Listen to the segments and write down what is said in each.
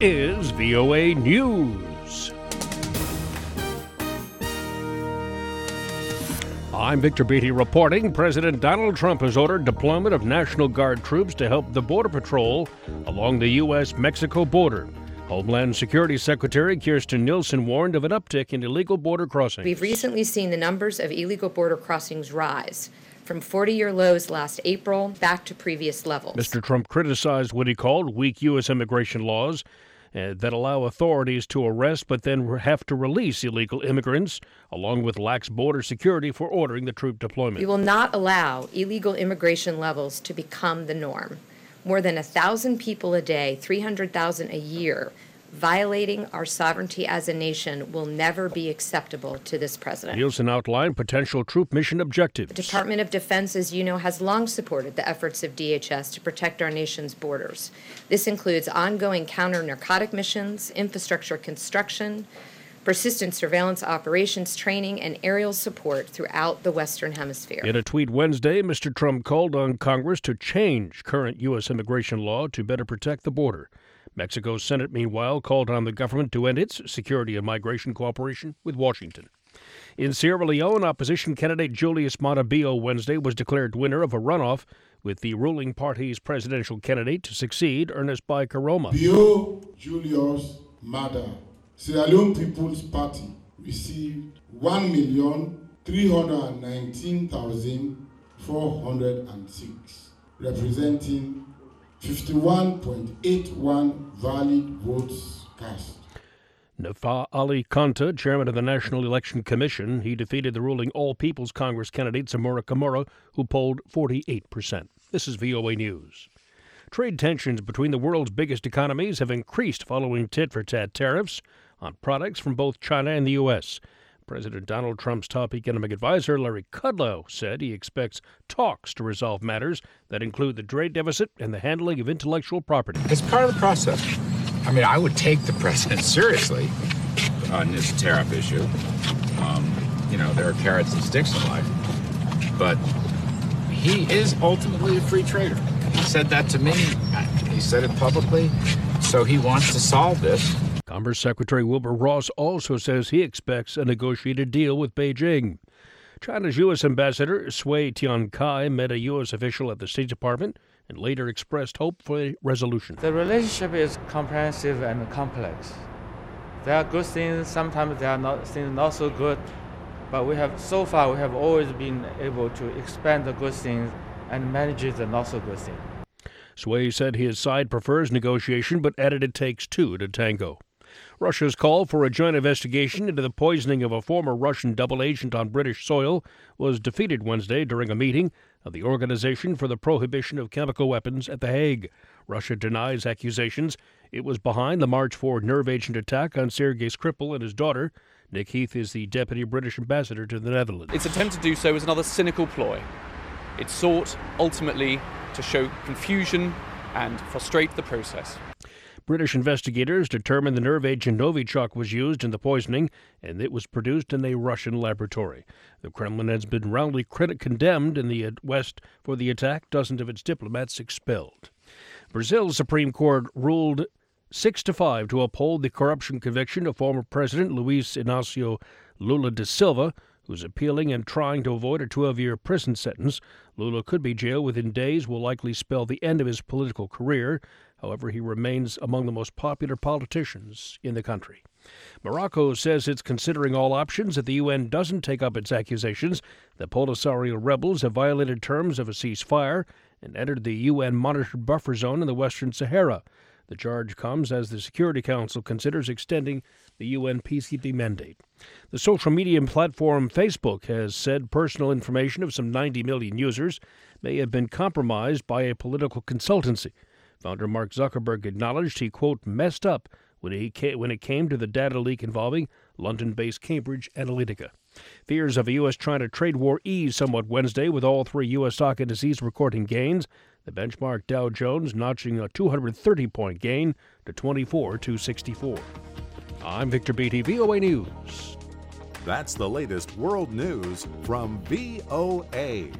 is VOA News. I'm Victor Beatty reporting. President Donald Trump has ordered deployment of National Guard troops to help the Border Patrol along the U.S.-Mexico border. Homeland Security Secretary Kirstjen Nielsen warned of an uptick in illegal border crossings. We've recently seen the numbers of illegal border crossings rise from 40-year lows last April back to previous levels. Mr. Trump criticized what he called weak U.S. immigration laws that allow authorities to arrest but then have to release illegal immigrants, along with lax border security for ordering the troop deployment. We will not allow illegal immigration levels to become the norm. More than 1,000 people a day, 300,000 a year, violating our sovereignty as a nation will never be acceptable to this president. Nielsen outlined potential troop mission objectives. The Department of Defense, as you know, has long supported the efforts of DHS to protect our nation's borders. This includes ongoing counter-narcotic missions, infrastructure construction, persistent surveillance operations training, and aerial support throughout the Western Hemisphere. In a tweet Wednesday, Mr. Trump called on Congress to change current U.S. immigration law to better protect the border. Mexico's Senate, meanwhile, called on the government to end its security and migration cooperation with Washington. In Sierra Leone, opposition candidate Julius Maada Bio Wednesday was declared winner of a runoff with the ruling party's presidential candidate to succeed, Ernest Bai Koroma. Bio Julius Maada, Sierra Leone People's Party, received 1,319,406, representing 51.81 valid votes cast. Nafa Ali Kanta, chairman of the National Election Commission, he defeated the ruling All People's Congress candidate Zamora Kamara, who polled 48%. This is VOA News. Trade tensions between the world's biggest economies have increased following tit-for-tat tariffs on products from both China and the U.S. President Donald Trump's top economic advisor, Larry Kudlow, said he expects talks to resolve matters that include the trade deficit and the handling of intellectual property. It's part of the process. I mean, I would take the president seriously on this tariff issue. There are carrots and sticks in life. But he is ultimately a free trader. He said that to me. He said it publicly. So he wants to solve this. Commerce Secretary Wilbur Ross also says he expects a negotiated deal with Beijing. China's U.S. Ambassador Cui Tiankai met a U.S. official at the State Department and later expressed hope for a resolution. The relationship is comprehensive and complex. There are good things, sometimes there are things not so good, but we have always been able to expand the good things and manage the not so good things. Cui said his side prefers negotiation, but added it takes two to tango. Russia's call for a joint investigation into the poisoning of a former Russian double agent on British soil was defeated Wednesday during a meeting of the Organization for the Prohibition of Chemical Weapons at The Hague. Russia denies accusations it was behind the March 4 nerve agent attack on Sergei Skripal and his daughter. Nick Heath is the deputy British ambassador to the Netherlands. Its attempt to do so was another cynical ploy. It sought, ultimately, to show confusion and frustrate the process. British investigators determined the nerve agent Novichok was used in the poisoning, and it was produced in a Russian laboratory. The Kremlin has been roundly condemned in the West for the attack, dozens of its diplomats expelled. Brazil's Supreme Court ruled 6-5 to uphold the corruption conviction of former President Luiz Inácio Lula da Silva, who's appealing and trying to avoid a 12-year prison sentence. Lula could be jailed within days, will likely spell the end of his political career. However, he remains among the most popular politicians in the country. Morocco says it's considering all options if the UN doesn't take up its accusations that Polisario rebels have violated terms of a ceasefire and entered the UN-monitored buffer zone in the Western Sahara. The charge comes as the Security Council considers extending the UN peacekeeping mandate. The social media platform Facebook has said personal information of some 90 million users may have been compromised by a political consultancy. Founder Mark Zuckerberg acknowledged he, quote, messed up when it came to the data leak involving London-based Cambridge Analytica. Fears of a U.S.-China trade war eased somewhat Wednesday, with all three U.S. stock indices recording gains. The benchmark Dow Jones notching a 230-point gain to 24,264. I'm Victor Beatty, VOA News. That's the latest world news from VOA.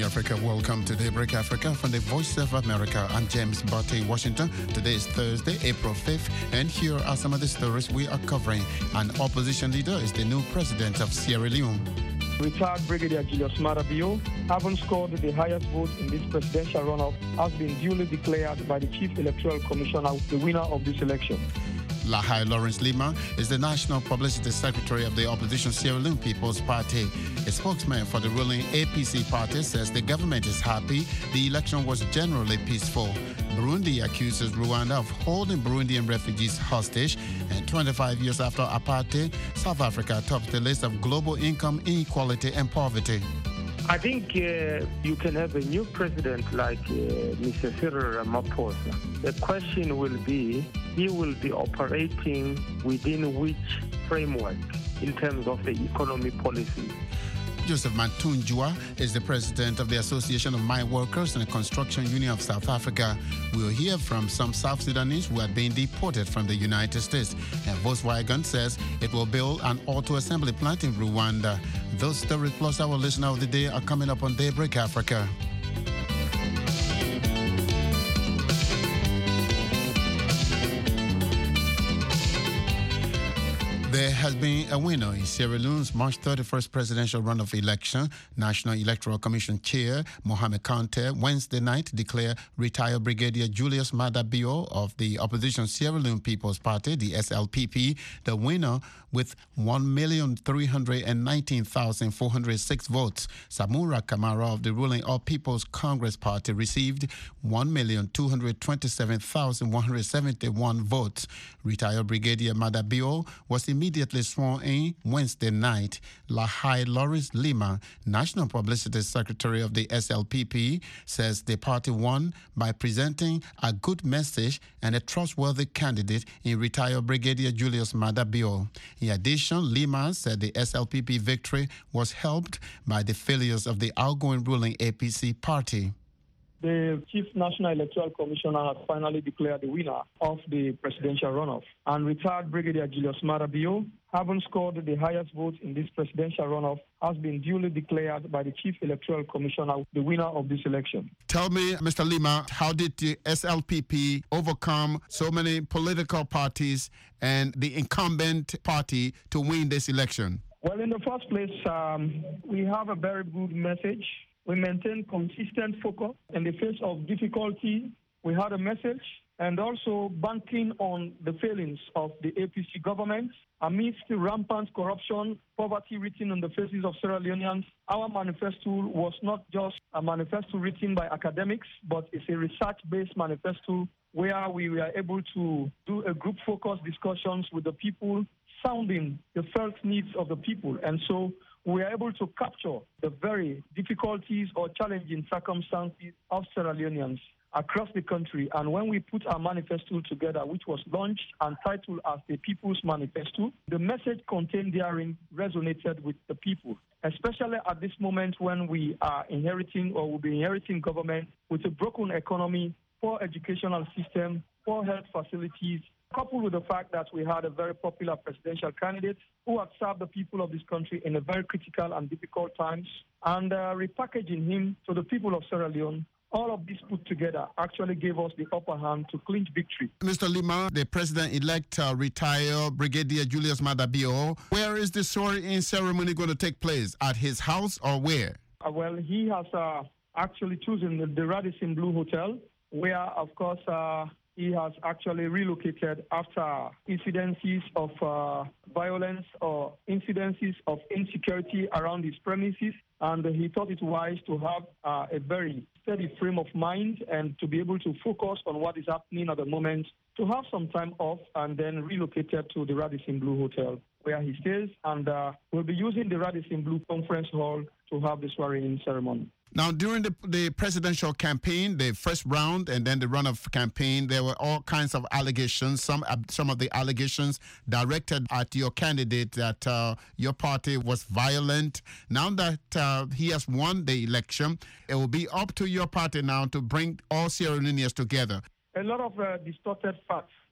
Africa. Welcome to Daybreak Africa from the Voice of America. I'm James Barty, Washington. Today is Thursday, April 5th, and here are some of the stories we are covering. An opposition leader is the new president of Sierra Leone. Retired Brigadier Julius Maada Bio, having scored the highest vote in this presidential runoff, has been duly declared by the Chief Electoral Commissioner the winner of this election. Lahai Lawrence Lima is the National Publicity Secretary of the opposition Sierra Leone People's Party. A spokesman for the ruling APC party says the government is happy the election was generally peaceful. Burundi accuses Rwanda of holding Burundian refugees hostage, and 25 years after apartheid, South Africa tops the list of global income inequality and poverty. I think you can have a new president like Mr. Cyril Ramaphosa. The question will be, he will be operating within which framework in terms of the economy policy. Joseph Matunjua is the president of the Association of Mine Workers and the Construction Union of South Africa. We'll hear from some South Sudanese who had been deported from the United States. And Volkswagen says it will build an auto assembly plant in Rwanda. Those stories plus our listener of the day are coming up on Daybreak Africa. There has been a winner in Sierra Leone's March 31st presidential runoff election. National Electoral Commission Chair Mohamed Kante Wednesday night declared retired Brigadier Julius Maada Bio of the opposition Sierra Leone People's Party, the SLPP, the winner with 1,319,406 votes. Samura Kamara of the ruling All People's Congress Party received 1,227,171 votes. Retired Brigadier Maada Bio was immediately sworn in Wednesday night. Lahai Lawrence Lima, National Publicity Secretary of the SLPP, says the party won by presenting a good message and a trustworthy candidate in retired Brigadier Julius Maada Bio. In addition, Lima said the SLPP victory was helped by the failures of the outgoing ruling APC party. The Chief National Electoral Commissioner has finally declared the winner of the presidential runoff. And retired Brigadier Julius Maada Bio, having scored the highest vote in this presidential runoff, has been duly declared by the Chief Electoral Commissioner the winner of this election. Tell me, Mr. Lima, how did the SLPP overcome so many political parties and the incumbent party to win this election? Well, in the first place, we have a very good message. We maintain consistent focus in the face of difficulty. We had a message, and also banking on the failings of the APC government amidst the rampant corruption, poverty written on the faces of Sierra Leoneans. Our manifesto was not just a manifesto written by academics, but it's a research-based manifesto where we were able to do a group-focused discussions with the people, sounding the felt needs of the people. And so we are able to capture the very difficulties or challenging circumstances of Sierra Leoneans across the country. And when we put our manifesto together, which was launched and titled as the People's Manifesto, the message contained therein resonated with the people, especially at this moment when we are inheriting or will be inheriting government with a broken economy, poor educational system, poor health facilities, coupled with the fact that we had a very popular presidential candidate who had served the people of this country in a very critical and difficult times, and repackaging him to the people of Sierra Leone. All of this put together actually gave us the upper hand to clinch victory. Mr. Lima, the president-elect retired Brigadier Julius Maada Bio, where is the swearing-in ceremony going to take place? At his house or where? Well, he has actually chosen the Radisson Blu Hotel, where, of course, he has actually relocated after incidences of violence or incidences of insecurity around his premises. And he thought it wise to have a very steady frame of mind and to be able to focus on what is happening at the moment, to have some time off, and then relocated to the Radisson Blu Hotel where he stays. And we'll be using the Radisson Blu Conference Hall to have the swearing-in ceremony. Now, during the presidential campaign, the first round and then the runoff campaign, there were all kinds of allegations, some of the allegations directed at your candidate that your party was violent. Now that he has won the election, it will be up to your party now to bring all Sierra Leoneans together. A lot of distorted facts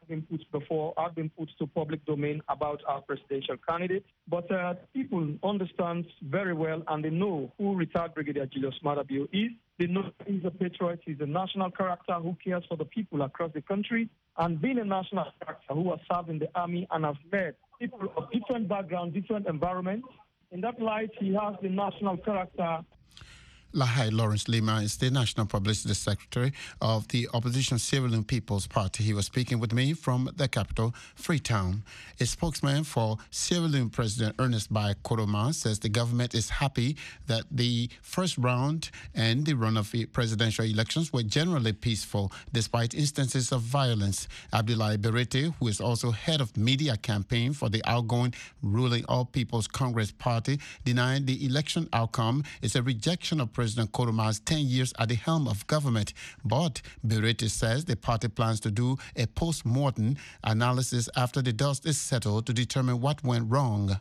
been put before, have been put to public domain about our presidential candidate. But people understand very well and they know who retired Brigadier Julius Maada Bio is. They know he's a patriot, he's a national character who cares for the people across the country. And being a national character who has served in the army and has led people of different backgrounds, different environments, in that light, he has the national character. Lahai Lawrence Lima is the National Publicity Secretary of the opposition Sierra Leone People's Party. He was speaking with me from the capital, Freetown. A spokesman for Sierra Leone President Ernest Bai Koroma says the government is happy that the first round and the run of presidential elections were generally peaceful despite instances of violence. Abdoulaye Berete, who is also head of media campaign for the outgoing ruling All People's Congress Party, denied the election outcome is a rejection of President Koroma's 10 years at the helm of government. But Berete says the party plans to do a post-mortem analysis after the dust is settled to determine what went wrong.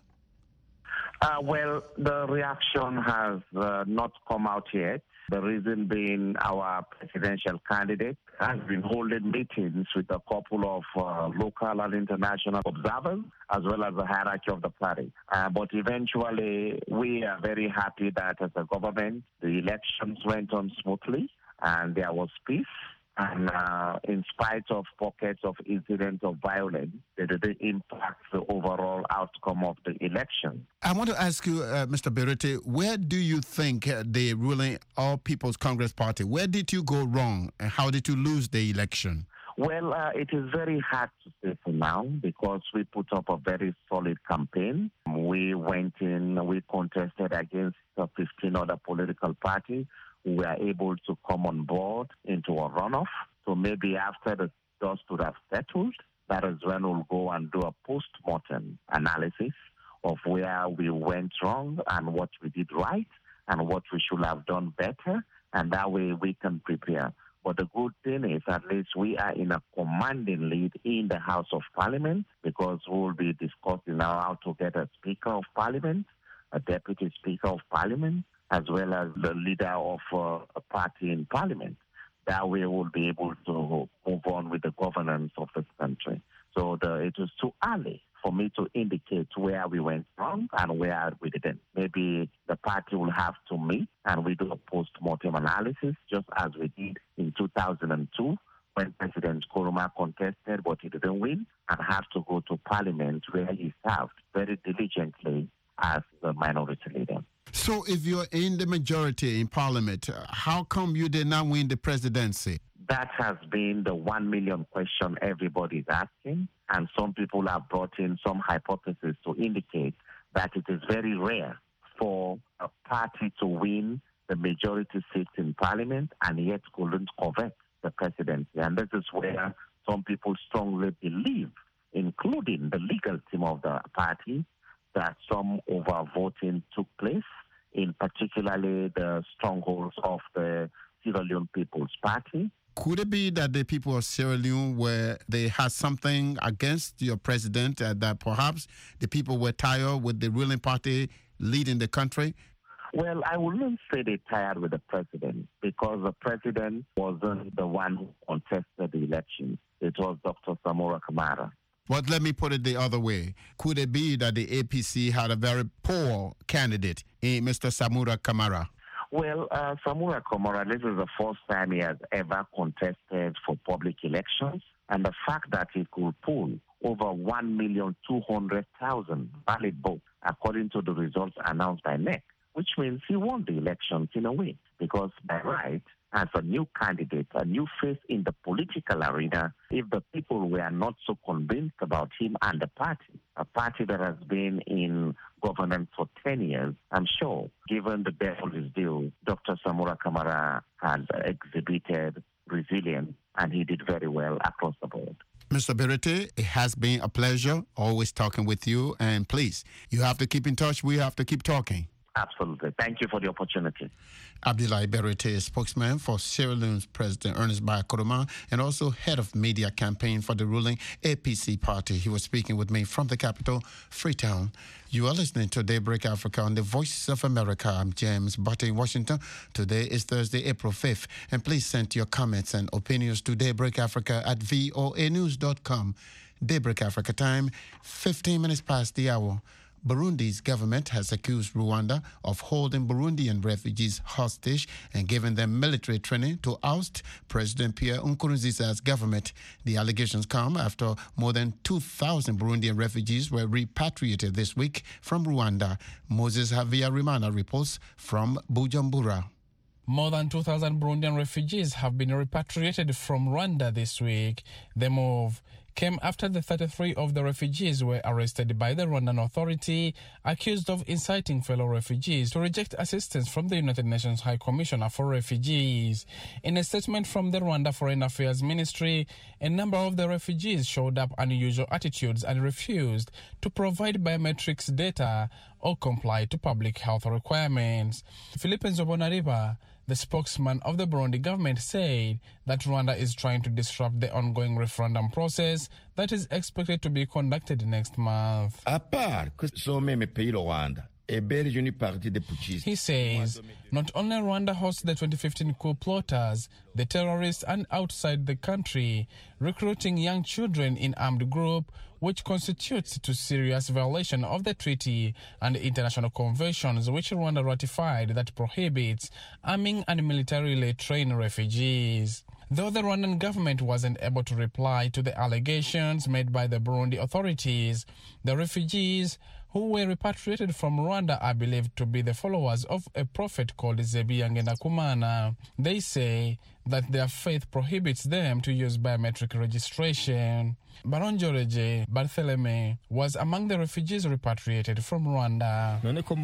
Well, the reaction has not come out yet. The reason being our presidential candidate has been holding meetings with a couple of local and international observers, as well as the hierarchy of the party. But eventually, we are very happy that as a government, the elections went on smoothly and there was peace. And in spite of pockets of incidents of violence, they didn't impact the overall outcome of the election. I want to ask you, Mr. Berete, where do you think the ruling All People's Congress Party, where did you go wrong and how did you lose the election? Well, it is very hard to say for now because we put up a very solid campaign. We went in, we contested against 15 other political parties. We were able to come on board into a runoff. So maybe after the dust would have settled, that is when we'll go and do a post-mortem analysis of where we went wrong and what we did right and what we should have done better. And that way we can prepare. But the good thing is at least we are in a commanding lead in the House of Parliament because we will be discussing now how to get a Speaker of Parliament, a Deputy Speaker of Parliament, as well as the leader of a party in Parliament. That way we'll be able to move on with the governance of this country. So it was too early for me to indicate where we went wrong and where we didn't. Maybe the party will have to meet and we do a post-mortem analysis, just as we did in 2002 when President Koroma contested but he didn't win and have to go to Parliament where he served very diligently as the minority leader. So if you're in the majority in Parliament, how come you did not win the presidency? That has been the 1 million question everybody's asking, and some people have brought in some hypotheses to indicate that it is very rare for a party to win the majority seats in Parliament and yet couldn't covet the presidency. And this is where some people strongly believe, including the legal team of the party, that some overvoting took place, in particularly the strongholds of the Sierra Leone People's Party. Could it be that the people of Sierra Leone they had something against your president, that perhaps the people were tired with the ruling party leading the country? Well, I wouldn't say they're tired with the president because the president wasn't the one who contested the election. It was Dr. Samura Kamara. But let me put it the other way. Could it be that the APC had a very poor candidate in Mr. Samura Kamara? Well, Samura Kamara, this is the first time he has ever contested for public elections. And the fact that he could pull over 1,200,000 valid votes, according to the results announced by NEC, which means he won the elections in a way. Because by right, as a new candidate, a new face in the political arena, if the people were not so convinced about him and the party, a party that has been in governance for 10 years, I'm sure, given the devil is due, Dr. Samura Kamara had exhibited resilience and he did very well across the board. Mr. Berete, it has been a pleasure always talking with you. And please, you have to keep in touch. We have to keep talking. Absolutely. Thank you for the opportunity. Abdoulaye Berete, spokesman for Sierra Leone's President Ernest Bai Koroma and also head of media campaign for the ruling APC party. He was speaking with me from the capital, Freetown. You are listening to Daybreak Africa on the Voices of America. I'm James Butte in Washington. Today is Thursday, April 5th. And please send your comments and opinions to daybreakafrica@voanews.com. Daybreak Africa time, 15 minutes past the hour. Burundi's government has accused Rwanda of holding Burundian refugees hostage and giving them military training to oust President Pierre Nkurunziza's government. The allegations come after more than 2,000 Burundian refugees were repatriated this week from Rwanda. Moses Havyarimana reports from Bujumbura. More than 2,000 Burundian refugees have been repatriated from Rwanda this week. The move came after the 33 of the refugees were arrested by the Rwandan Authority, accused of inciting fellow refugees to reject assistance from the United Nations High Commissioner for Refugees. In a statement from the Rwanda Foreign Affairs Ministry, a number of the refugees showed up unusual attitudes and refused to provide biometrics data or comply to public health requirements. Philippe Nzobonariba, the spokesman of the Burundi government, said that Rwanda is trying to disrupt the ongoing referendum process that is expected to be conducted next month. He says not only Rwanda hosts the 2015 coup plotters, the terrorists, and outside the country, recruiting young children in armed group, which constitutes to serious violation of the treaty and international conventions which Rwanda ratified that prohibits arming and militarily trained refugees. Though the Rwandan government wasn't able to reply to the allegations made by the Burundi authorities, the refugees who were repatriated from Rwanda are believed to be the followers of a prophet called Zebiya Ngendakumana. They say that their faith prohibits them to use biometric registration. Baronjoreje Barthelemy was among the refugees repatriated from Rwanda.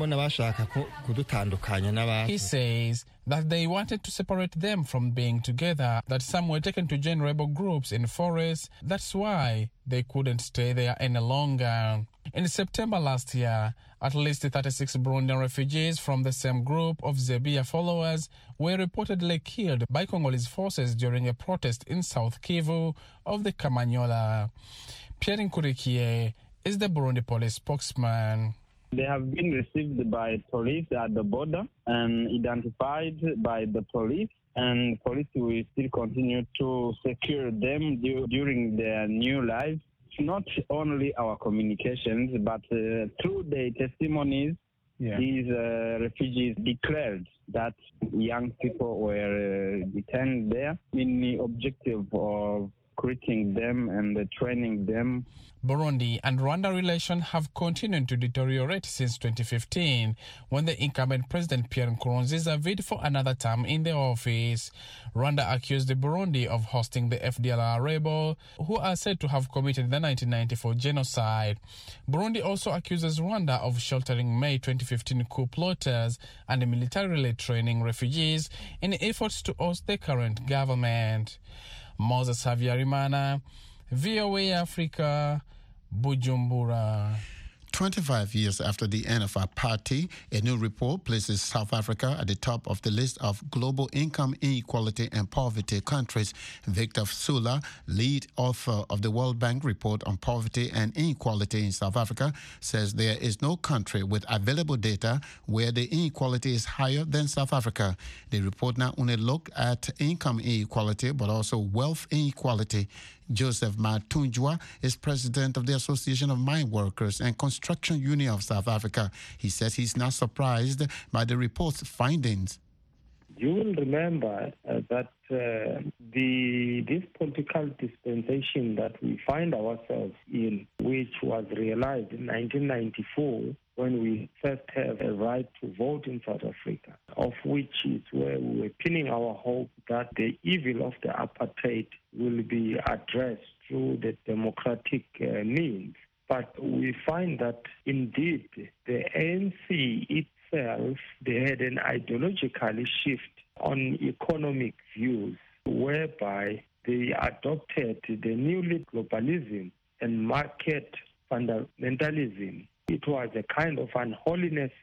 He says that they wanted to separate them from being together, that some were taken to join rebel groups in forests. That's why they couldn't stay there any longer. In September last year, at least 36 Burundian refugees from the same group of Zebiya followers were reportedly killed by Congolese forces during a protest in South Kivu of the Kamanyola. Pierre Nkurikiye is the Burundi police spokesman. They have been received by police at the border and identified by the police, and police will still continue to secure them during their new lives. Not only our communications, but through the testimonies, these refugees declared that young people were detained there in the objective of recruiting them and training them. Burundi and Rwanda relations have continued to deteriorate since 2015, when the incumbent President Pierre Nkurunziza vied for another term in the office. Rwanda accused Burundi of hosting the FDLR rebel, who are said to have committed the 1994 genocide. Burundi also accuses Rwanda of sheltering May 2015 coup plotters and militarily training refugees in efforts to oust the current government. Moses Havyarimana, VOA Africa, Bujumbura. 25 years after the end of apartheid, a new report places South Africa at the top of the list of global income inequality and poverty countries. Victor Sula, lead author of the World Bank report on poverty and inequality in South Africa, says there is no country with available data where the inequality is higher than South Africa. The report not only looked at income inequality but also wealth inequality. Joseph Matunjwa is president of the Association of Mine Workers and Construction Union of South Africa. He says he's not surprised by the report's findings. You will remember that this political dispensation that we find ourselves in, which was realized in 1994, when we first have a right to vote in South Africa, of which is where we were pinning our hope that the evil of the apartheid will be addressed through the democratic means. But we find that indeed the ANC itself, they had an ideological shift on economic views, whereby they adopted the new globalism and market fundamentalism. It was a kind of unholiness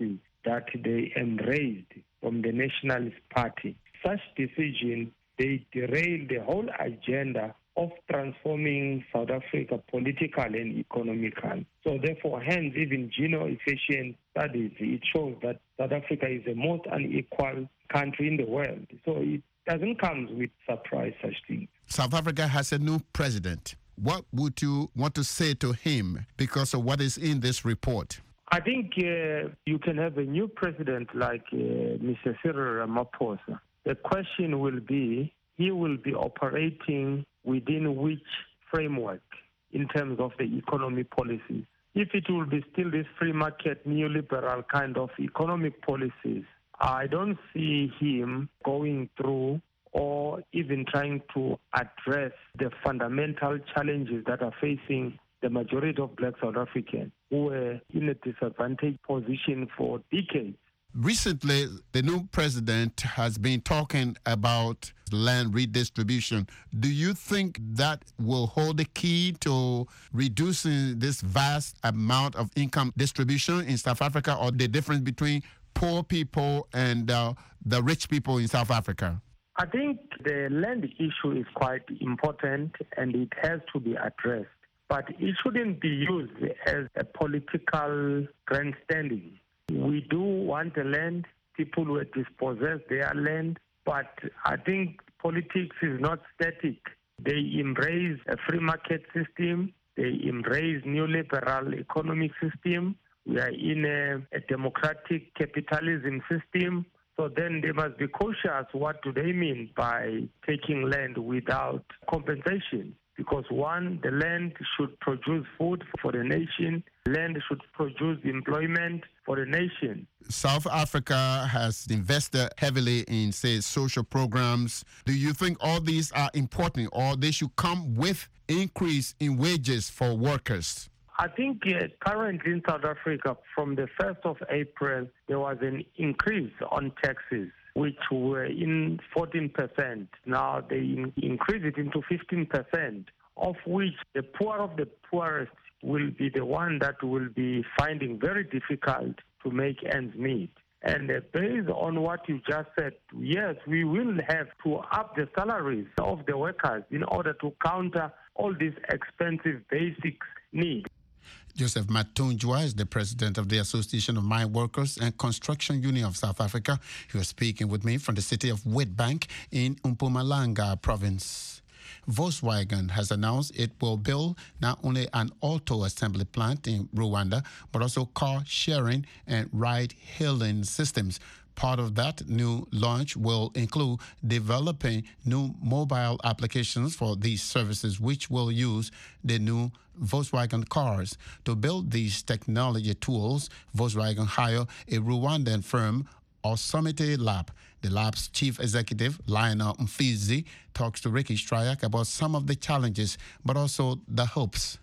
that they embraced from the Nationalist Party. Such decision, they derailed the whole agenda of transforming South Africa political and economical. So therefore, hence, even geno-efficient studies, it shows that South Africa is the most unequal country in the world. So it doesn't come with surprise, such things. South Africa has a new president. What would you want to say to him because of what is in this report? I think you can have a new president like Mr. Cyril Ramaphosa. The question will be, he will be operating within which framework in terms of the economy policies. If it will be still this free market, neoliberal kind of economic policies, I don't see him going through or even trying to address the fundamental challenges that are facing the majority of black South Africans who were in a disadvantaged position for decades. Recently, the new president has been talking about land redistribution. Do you think that will hold the key to reducing this vast amount of income distribution in South Africa, or the difference between poor people and the rich people in South Africa? I think the land issue is quite important and it has to be addressed. But it shouldn't be used as a political grandstanding. We do want the land. People will dispossess their land. But I think politics is not static. They embrace a free market system. They embrace neoliberal economic system. We are in a democratic capitalism system. So then they must be cautious. What do they mean by taking land without compensation? Because one, the land should produce food for the nation. Land should produce employment for the nation. South Africa has invested heavily in, say, social programs. Do you think all these are important, or they should come with increase in wages for workers? I think currently in South Africa, from the 1st of April, there was an increase on taxes, which were in 14%. Now they increased it into 15%, of which the poor of the poorest will be the one that will be finding very difficult to make ends meet. And based on what you just said, yes, we will have to up the salaries of the workers in order to counter all these expensive basic needs. Joseph Matunjwa is the president of the Association of Mine Workers and Construction Union of South Africa. He was speaking with me from the city of Witbank in Mpumalanga province. Volkswagen has announced it will build not only an auto assembly plant in Rwanda, but also car sharing and ride-hailing systems. Part of that new launch will include developing new mobile applications for these services, which will use the new Volkswagen cars. To build these technology tools, Volkswagen hired a Rwandan firm, Osomite Lab. The lab's chief executive, Lionel Mfizi, talks to Ricky Stryak about some of the challenges, but also the hopes.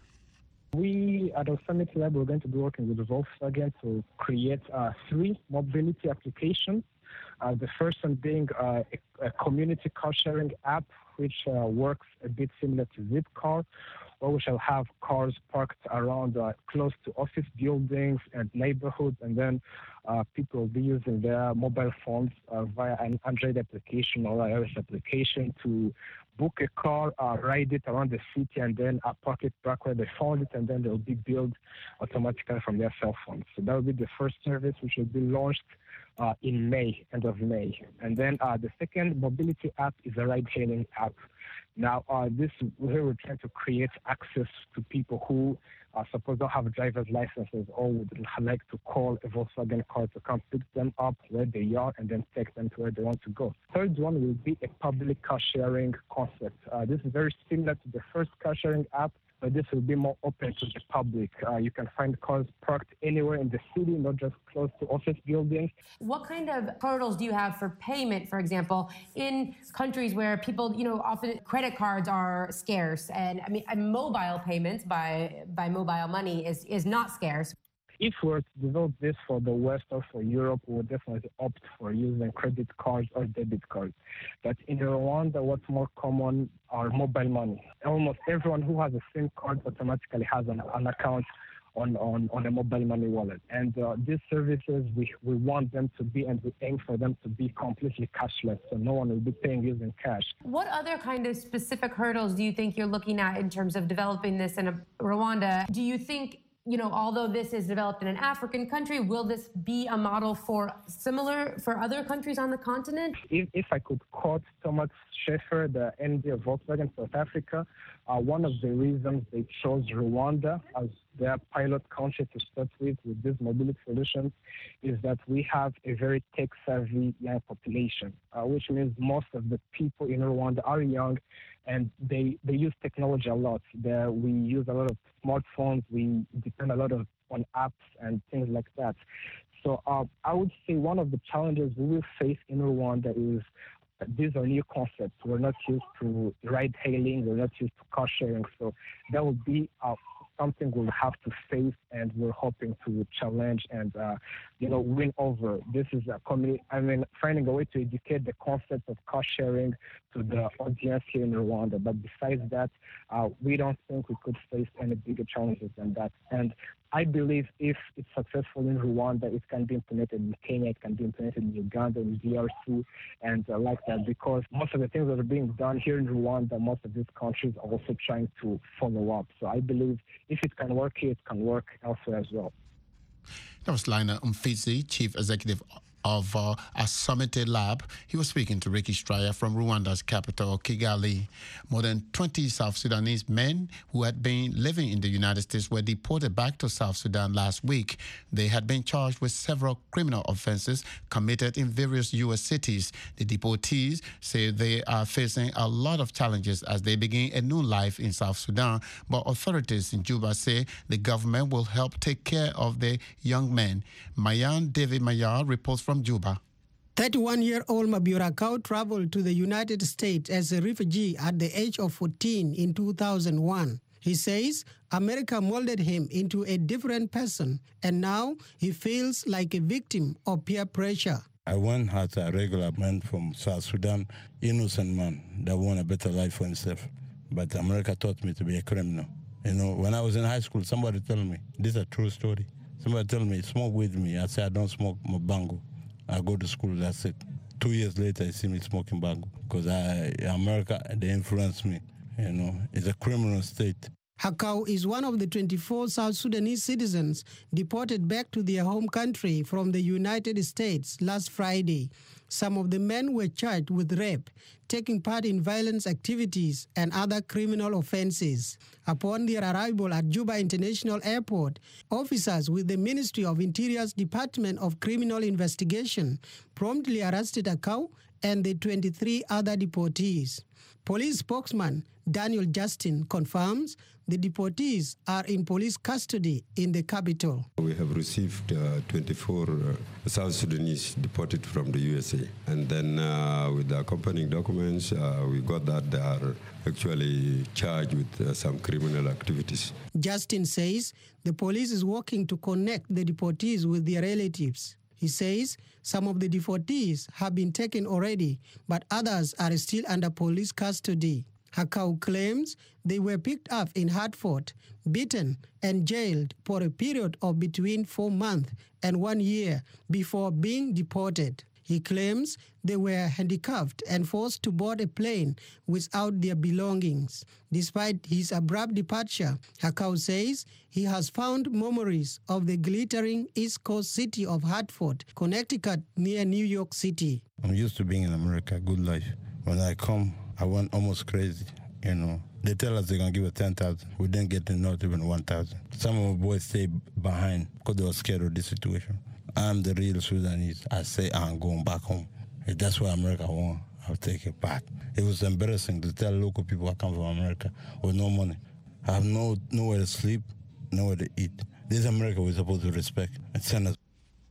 We at our Summit Lab, we're going to be working with Volkswagen to create 3 mobility applications. The first one being a community car sharing app, which works a bit similar to Zipcar, where we shall have cars parked around close to office buildings and neighborhoods, and then people will be using their mobile phones via an Android application or iOS application to book a car, ride it around the city, and then park it back where they found it, and then they'll be billed automatically from their cell phones. So that will be the first service, which will be launched in May, end of May. And then the second mobility app is a ride-hailing app. Now, this here we're trying to create access to people who suppose don't have driver's licenses or would like to call a Volkswagen car to come pick them up where they are and then take them to where they want to go. Third one will be a public car sharing concept. This is very similar to the first car sharing app, but this will be more open to the public. You can find cars parked anywhere in the city, not just close to office buildings. What kind of hurdles do you have for payment, for example, in countries where people, often credit cards are scarce, and mobile payments by mobile money is not scarce? If we were to develop this for the West or for Europe, we would definitely opt for using credit cards or debit cards. But in Rwanda, what's more common are mobile money. Almost everyone who has a SIM card automatically has an account on a mobile money wallet. And these services, we want them to be, and we aim for them to be completely cashless, so no one will be paying using cash. What other kind of specific hurdles do you think you're looking at in terms of developing this in Rwanda? Do you think, although this is developed in an African country, will this be a model for other countries on the continent? If I could quote Thomas Schaefer, the MD of Volkswagen South Africa, one of the reasons they chose Rwanda as their pilot country to start with these mobility solutions is that we have a very tech-savvy young population, which means most of the people in Rwanda are young, and they use technology a lot. We use a lot of smartphones. We depend a lot on apps and things like that. So I would say one of the challenges we will face in Rwanda is these are new concepts. We're not used to ride-hailing. We're not used to car sharing. So that will be something we'll have to face, and we're hoping to challenge and win over. This is finding a way to educate the concept of car sharing to the audience here in Rwanda. But besides that, we don't think we could face any bigger challenges than that. And I believe if it's successful in Rwanda, it can be implemented in Kenya, it can be implemented in Uganda, in DRC, and like that, because most of the things that are being done here in Rwanda, most of these countries are also trying to follow up. So I believe if it can work here, it can work elsewhere as well. That was Lionel Mfizi, Chief Executive of Asomete Lab. He was speaking to Ricky Stryer from Rwanda's capital, Kigali. More than 20 South Sudanese men who had been living in the United States were deported back to South Sudan last week. They had been charged with several criminal offenses committed in various U.S. cities. The deportees say they are facing a lot of challenges as they begin a new life in South Sudan, but authorities in Juba say the government will help take care of the young men. Mayan David Mayar reports from Juba. 31-year-old Mabiurakau traveled to the United States as a refugee at the age of 14 in 2001. He says America molded him into a different person, and now he feels like a victim of peer pressure. I went as a regular man from South Sudan, innocent man that want a better life for himself. But America taught me to be a criminal. When I was in high school, somebody told me, this is a true story. Somebody told me, smoke with me. I said, I don't smoke bango. I go to school, that's it. 2 years later, I see me smoking bango because America, they influenced me. It's a criminal state. Hakau is one of the 24 South Sudanese citizens deported back to their home country from the United States last Friday. Some of the men were charged with rape, taking part in violence activities, and other criminal offenses. Upon their arrival at Juba International Airport, officers with the Ministry of Interior's Department of Criminal Investigation promptly arrested Hakau and the 23 other deportees. Police spokesman Daniel Justin confirms the deportees are in police custody in the capital. We have received 24 South Sudanese deported from the USA. And then with the accompanying documents, we got that they are actually charged with some criminal activities. Justin says the police is working to connect the deportees with their relatives. He says some of the deportees have been taken already, but others are still under police custody. Hakau claims they were picked up in Hartford, beaten and jailed for a period of between 4 months and 1 year before being deported. He claims they were handcuffed and forced to board a plane without their belongings. Despite his abrupt departure, Hakau says he has found memories of the glittering East Coast city of Hartford, Connecticut, near New York City. I'm used to being in America, good life. When I come, I went almost crazy, They tell us they're going to give us 10,000. We didn't get not even 1,000. Some of my boys stayed behind because they were scared of this situation. I'm the real Sudanese. I say I'm going back home. If that's what America wants, I'll take it back. It was embarrassing to tell local people I come from America with no money. I have nowhere to sleep, nowhere to eat. This is America we're supposed to respect and send us.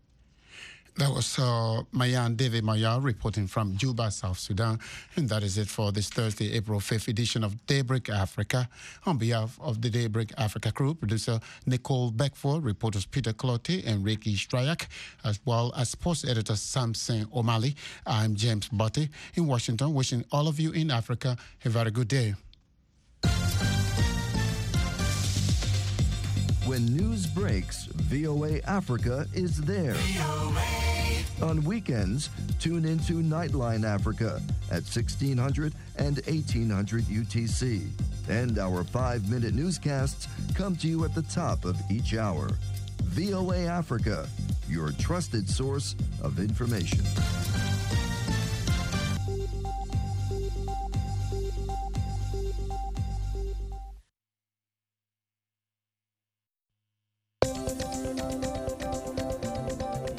That was Mayan David Mayar reporting from Juba, South Sudan. And that is it for this Thursday, April 5th edition of Daybreak Africa. On behalf of the Daybreak Africa crew, producer Nicole Beckford, reporters Peter Clotte and Ricky Stryak, as well as sports editor Samson O'Malley, I'm James Botte in Washington, wishing all of you in Africa a very good day. When news breaks, VOA Africa is there. On weekends, tune into Nightline Africa at 1600 and 1800 UTC. And our 5-minute newscasts come to you at the top of each hour. VOA Africa, your trusted source of information.